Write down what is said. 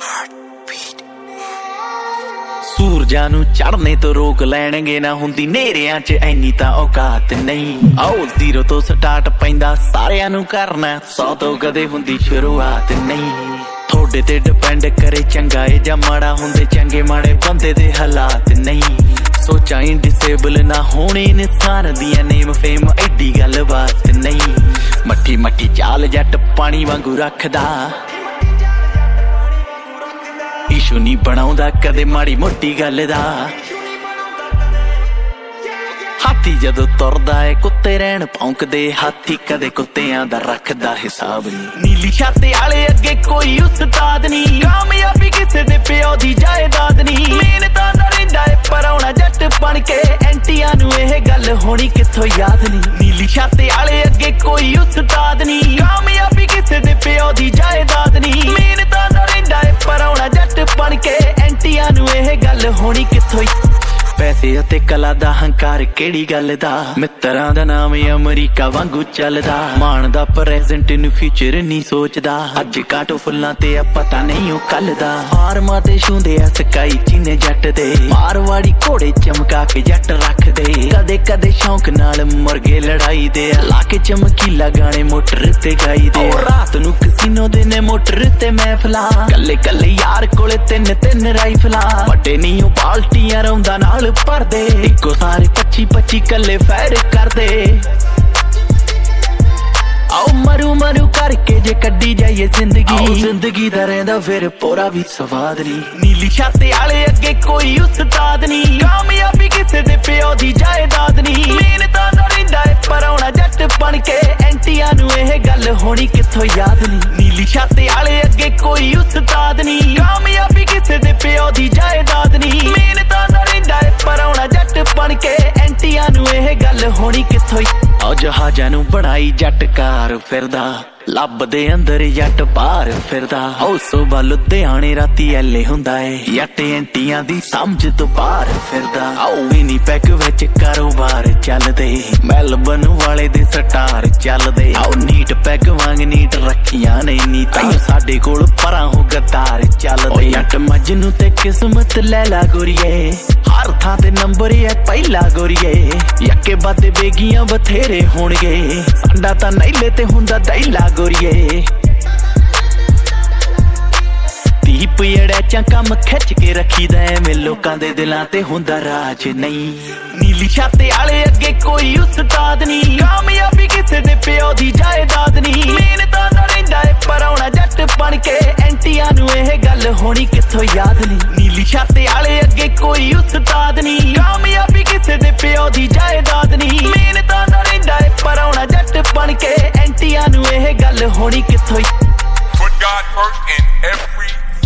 ਸੂਰਜਾਂ ਨੂੰ ਚੜ੍ਹਨੇ ਤੋਂ ਰੋਕ ਲੈਣਗੇ ਨਾ ਹੁੰਦੀ ਨੇਰਿਆਂ 'ਚ ਐਨੀ ਤਾਂ ਔਕਾਤ ਨਹੀਂ। ਆਓ ਜ਼ੀਰੋ ਤੋਂ ਸਟਾਰਟ ਪੈਂਦਾ ਸਾਰਿਆਂ ਨੂੰ ਕਰਨਾ 100 ਤੋਂ ਕਦੇ ਹੁੰਦੀ ਸ਼ੁਰੂਆਤ ਨਹੀਂ। ਤੁਹਾਡੇ ਤੇ ਡਿਪੈਂਡ ਕਰੇ ਚੰਗਾ ਏ ਜਾਂ ਮਾੜਾ, ਹੁੰਦੇ ਚੰਗੇ ਮਾੜੇ ਬੰਦੇ ਦੇ ਹਾਲਾਤ ਨਹੀਂ। ਸੋਚਾਂ ਡਿਸੇਬਲ ਨਾ ਹੋਣੇ ਇਨਸਾਨ ਦੀਆਂ, ਨੇਮ ਫੇਮ ਐਡੀ ਗੱਲਬਾਤ ਨਹੀਂ। ਮੱਠੀ ਮੱਠੀ ਚਾਲ ਜੱਟ ਪਾਣੀ ਵਾਂਗੂ ਰੱਖਦਾ, ਇਸ਼ੂ ਨਹੀਂ ਬਣਾਉਂਦਾ ਕਦੇ ਮਾੜੀ ਮੋਟੀ ਗੱਲ ਦਾ। ਹਾਥੀ ਜਦੋਂ ਤੁਰਦਾ ਏ ਕੁੱਤੇ ਰਹਿਣ ਭੌਂਕਦੇ, ਹਾਥੀ ਕਦੇ ਕੁੱਤਿਆਂ ਦਾ ਰੱਖਦਾ ਹਿਸਾਬ ਨਹੀਂ। ਨੀਲੀ ਛੱਤ ਆਲੇ ਅੱਗੇ ਕੋਈ ਉਸਤਾਦ ਨਹੀਂ, ਕਾਮਯਾਬੀ ਕਿਸੇ ਦੇ ਪਿਓ ਦੀ ਜਾਇਦਾਦ ਨਹੀਂ। ਮਿਹਨਤਾਂ ਦਾ ਰਹਿੰਦਾ ਏ ਪਰਾਉਣਾ ਜੱਟ ਬਣ ਕੇ, ਐਂਟੀਆਂ ਨੂੰ ਇਹ ਗੱਲ ਹੋਣੀ ਕਿੱਥੋਂ ਯਾਦ ਨਹੀਂ। ਨੀਲੀ ਛੱਤ ਆਲੇ ਅੱਗੇ ਕੋਈ ਉਸਤਾਦ ਨਹੀਂ, ਕਾਮਯਾਬੀ ਕਿਸੇ ਦੇ ਪਿਓ ਦੀ ਜਾਇਦਾਦ ਨਹੀਂ। ਮਿਹਨਤਾਂ ਦਾ ਰਹਿੰਦਾ ਏ ਪਰਾਉਣਾ ਜੱਟ ਬਣ ਕੇ, ਐਂਟੀਆਂ ਨੂੰ ਇਹ ਗੱਲ ਹੋਣੀ ਕਿੱਥੋਂ। ਪੈਸੇ ਅਤੇ ਕਲਾ ਦਾ ਹੰਕਾਰ ਕਿਹੜੀ ਗੱਲ ਦਾ, ਮਿੱਤਰਾਂ ਦਾ ਨਾਮ ਅਮਰੀਕਾ ਵਾਂਗੂ ਚੱਲਦਾ। ਮਾਣ ਦਾ ਪ੍ਰੈਜ਼ੈਂਟ ਨੂੰ ਫਿਊਚਰ ਨਹੀਂ ਸੋਚਦਾ, ਅੱਜ ਕਾਟੋ ਫੁੱਲਾਂ ਤੇ ਆ ਪਤਾ ਨਹੀਂ ਉਹ ਕੱਲ ਦਾ। ਆਰਮਾਂ ਤੇ ਛੂੰਦੇ ਆ ਸਕਾਈ ਚੀਨੇ ਜੱਟ ਦੇ, ਮਾਰਵਾੜੀ ਘੋੜੇ ਚਮਕਾ ਕੇ ਜੱਟ ਰੱਖਦੇ। ਕਦੇ ਕਦੇ ਸ਼ੌਂਕ ਨਾਲ ਮੁਰਗੇ ਲੜਾਈ ਦੇ, ਲਾ ਕੇ ਚਮਕੀਲਾ ਗਾਣੇ ਮੋਟਰ ਤੇ ਗਾਈ ਦੇ। ਰਾਤ ਨੂੰ ਕਸੀਨੋ ਦੇ ਨੇ ਮੋਟਰ ਤੇ ਮਹਿਫਲਾਂ, ਕੱਲੇ ਕੱਲੇ ਯਾਰ ਕੋਲੇ ਤਿੰਨ ਤਿੰਨ ਰਾਈਫਲਾਂ। ਵੱਡੇ ਨਹੀਂ ਉਹ ਬਾਲਟੀਆਂ ਰੌਂਦਾ ਨਾਲ ਭਰਦੇ, ਇੱਕੋ ਸਾਰੇ 25-25 ਕੱਲੇ ਫੈਰ ਕਰਦੇ। ਆਓ ਮਰੂ ਮਰੂ ਕਰਕੇ ਜੇ ਕੱਢੀ ਜਾਈਏ ਜ਼ਿੰਦਗੀ, ਜ਼ਿੰਦਗੀ ਦਾ ਰਹਿੰਦਾ ਫਿਰ ਪੂਰਾ ਵੀ ਸਵਾਦ ਨਹੀਂ। ਨੀਲੀ ਛੱਤ ਆਲੇ ਅੱਗੇ ਕੋਈ ਉਸਤਾਦ ਨਹੀਂ, ਕਾਮਯਾਬੀ ਕਿਸੇ ਦੇ ਪਿਓ ਦੀ ਜਾਇਦਾਦ ਨਹੀਂ। ਮਿਹਨਤਾਂ ਦਾ ਰਹਿੰਦਾ ਏ ਪਰਾਉਣਾ ਜੱਟ ਬਣ ਕੇ, ਐਂਟੀਆਂ ਨੂੰ ਇਹ ਗੱਲ ਹੋਣੀ ਕਿੱਥੋਂ ਯਾਦ ਨਹੀਂ। ਨੀਲੀ ਛੱਤ ਆਲੇ ਅੱਗੇ ਕੋਈ ਉਸਤਾਦ ਨਹੀਂ, ਕਾਮਯਾਬੀ ਕਿਸੇ ਦੇ ਪਿਓ ਦੀ ਜਾਇਦਾਦ ਨਹੀਂ। ਮਿਹਨਤਾਂ ਦਾ ਰਹਿੰਦਾ ਏ ਪਰਾਉਣਾ ਜੱਟ ਬਣ ਕੇ, ਐਂਟੀਆਂ ਨੂੰ ਇਹ ਗੱਲ ਹੋਣੀ ਕਿੱਥੋਂ। ਆਓ ਜਹਾਜ਼ਾਂ ਨੂੰ ਬਣਾਈ ਜੱਟ ਕਾਰ ਫਿਰਦਾ, ਲੱਭਦੇ ਅੰਦਰ ਜੱਟ ਬਾਹਰ ਫਿਰਦਾ। ਆਓ ਸੁਬਾ ਲੁਧਿਆਣੇ ਰਾਤੀ ਐਲੇ ਹੁੰਦਾ ਏ, ਜੱਟ ਐਂਟੀਆਂ ਦੀ ਸਮਝ ਤੋਂ ਬਾਹਰ ਫਿਰਦਾ। ਆਓ ਮਿਨੀ ਪੈਕ ਵਿੱਚ ਕਾਰੋਬਾਰ ਚੱਲਦੇ, ਮੈਲਬਨ ਵਾਲੇ ਦੇ ਸਟਾਰ ਚੱਲਦੇ। ਆਓ ਨੀਟ ਪੈਕ ਵਾਂਗ ਨੀਟ ਰੱਖੀਆਂ ਨੇ ਨੀਤਾਂ, ਸਾਡੇ ਕੋਲ ਪਰਾਂ ਹੋ ਗੱਦਾਰ ਚੱਲਦੇ। ਜੱਟ ਮਜਨੂੰ ਤੇ ਕਿਸਮਤ ਲੈ ਲਾ ਗੋਰੀਏ, ਹਰ ਥਾਂ ਤੇ ਨੰਬਰ ਹੈ ਪਹਿਲਾ ਗੋਰੀਏ। ਯੱਕੇ ਬਾਦੇ ਬੇਗੀਆਂ ਬਥੇਰੇ ਹੋਣਗੇ, ਸਾਡਾ ਤਾਂ ਨੈਲੇ ਤੇ ਹੁੰਦਾ ਦੈਲਾ ਗੋਰੀਏ। ਦੀਪ ਅੜੈਚਾਂ ਕੰਮ ਖਿੱਚ ਕੇ ਰੱਖੀਦਾ, ਐਵੇਂ ਲੋਕਾਂ ਦੇ ਦਿਲਾਂ ਤੇ ਹੁੰਦਾ ਰਾਜ ਨਹੀਂ। ਨੀਲੀ ਛੱਤ ਆਲੇ ਅੱਗੇ ਕੋਈ ਉਸਤਾਦ ਨਹੀਂ, ਕਾਮਯਾਬੀ ਕਿਸੇ ਦੇ ਪਿਓ ਦੀ ਜਾਇਦਾਦ ਨਹੀਂ। ਮਿਹਨਤਾਂ ਦਾ ਰਹਿੰਦਾ ਏ ਪਰਾਉਣਾ ਜੱਟ ਬਣ ਕੇ, ਐਂਟੀਆਂ ਨੂੰ ਇਹ ਗੱਲ ਹੋਣੀ ਕਿੱਥੋਂ ਯਾਦ ਨਹੀਂ। ਨੀਲੀ ਛੱਤ ਆਲੇ ਅੱਗੇ ਕੋਈ ਉਸਤਾਦ ਨਹੀਂ, ਕਾਮਯਾਬੀ ਕਿਸੇ ਦੇ ਪਿਓ ਦੀ ਜਾਇਦਾਦ ਨਹੀਂ। ਮਿਹਨਤਾਂ ਦਾ ਰਹਿੰਦਾ ਏ ਪਰਾਉਣਾ ਜੱਟ ਬਣ ਕੇ, ਐਂਟੀਆਂ ਨੂੰ ਇਹ ਗੱਲ ਹੋਣੀ ਕਿੱਥੋਂ। Put God first in everything.